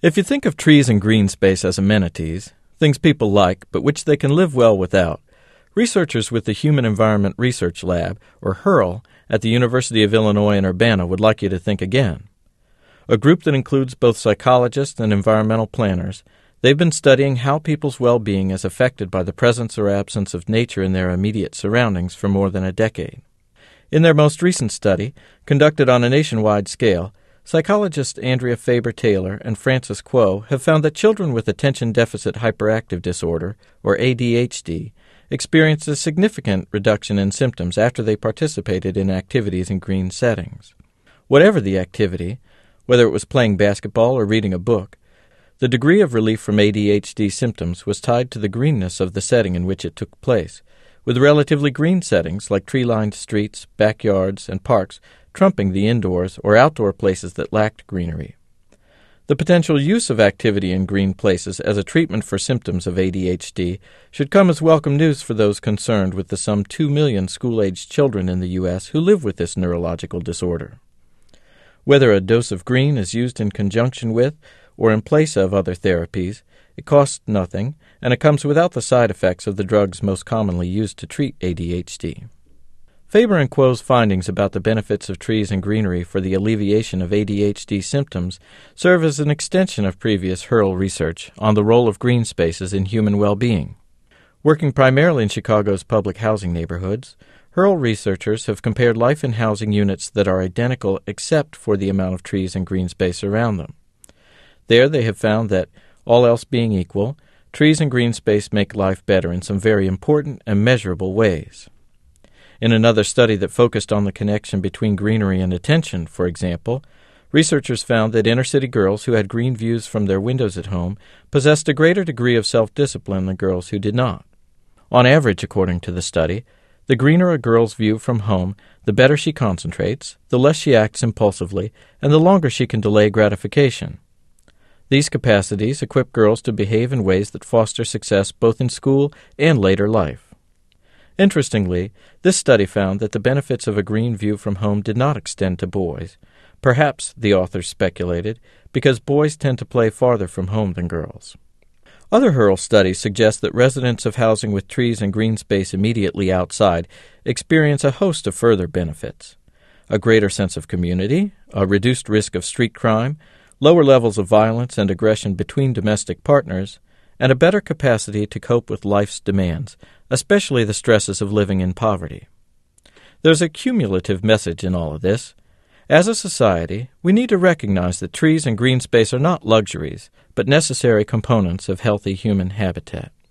If you think of trees and green space as amenities, things people like but which they can live well without, researchers with the Human Environment Research Lab, or HERL, at the University of Illinois in Urbana would like you to think again. A group that includes both psychologists and environmental planners, they've been studying how people's well-being is affected by the presence or absence of nature in their immediate surroundings for more than a decade. In their most recent study, conducted on a nationwide scale, psychologists Andrea Faber-Taylor and Frances Kuo have found that children with attention deficit hyperactive disorder, or ADHD, experienced a significant reduction in symptoms after they participated in activities in green settings. Whatever the activity, whether it was playing basketball or reading a book, the degree of relief from ADHD symptoms was tied to the greenness of the setting in which it took place, with relatively green settings like tree-lined streets, backyards, and parks trumping the indoors or outdoor places that lacked greenery. The potential use of activity in green places as a treatment for symptoms of ADHD should come as welcome news for those concerned with the some 2 million school-aged children in the U.S. who live with this neurological disorder. Whether a dose of green is used in conjunction with or in place of other therapies, it costs nothing, and it comes without the side effects of the drugs most commonly used to treat ADHD. Faber and Kuo's findings about the benefits of trees and greenery for the alleviation of ADHD symptoms serve as an extension of previous HERL research on the role of green spaces in human well-being. Working primarily in Chicago's public housing neighborhoods, HERL researchers have compared life in housing units that are identical except for the amount of trees and green space around them. There they have found that, all else being equal, trees and green space make life better in some very important and measurable ways. In another study that focused on the connection between greenery and attention, for example, researchers found that inner-city girls who had green views from their windows at home possessed a greater degree of self-discipline than girls who did not. On average, according to the study, the greener a girl's view from home, the better she concentrates, the less she acts impulsively, and the longer she can delay gratification. These capacities equip girls to behave in ways that foster success both in school and later life. Interestingly, this study found that the benefits of a green view from home did not extend to boys, perhaps, the authors speculated, because boys tend to play farther from home than girls. Other HERL studies suggest that residents of housing with trees and green space immediately outside experience a host of further benefits: a greater sense of community, a reduced risk of street crime, lower levels of violence and aggression between domestic partners, and a better capacity to cope with life's demands, especially the stresses of living in poverty. There's a cumulative message in all of this. As a society, we need to recognize that trees and green space are not luxuries, but necessary components of healthy human habitat.